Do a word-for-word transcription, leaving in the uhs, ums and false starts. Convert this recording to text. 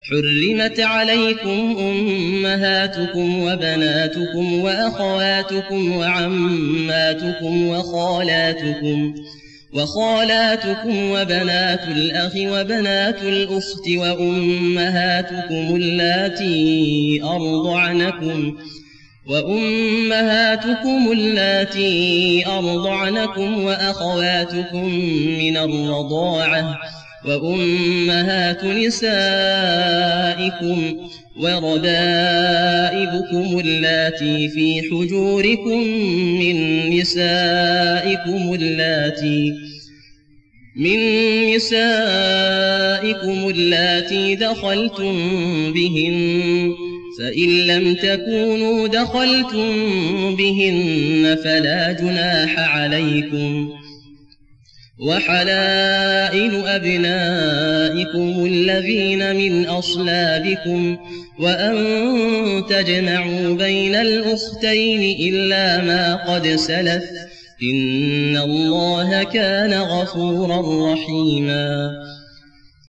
حرمت عليكم أمهاتكم وبناتكم وأخواتكم وعماتكم وخالاتكم وخالاتكم وبنات الأخ وبنات الأخت وأمهاتكم اللاتي أرضعنكم وأمهاتكم اللاتي أرضعنكم وأخواتكم من الرضاعة وأمهات نسائكم وربائبكم اللاتي في حجوركم من نسائكم اللاتي من نسائكم اللاتي دخلتم بهن فإن لم تكونوا دخلتم بهن فلا جناح عليكم وحلائل أبنائكم الذين من أصلابكم وأن تجمعوا بين الأختين إلا ما قد سلف إن الله كان غفورا رحيما.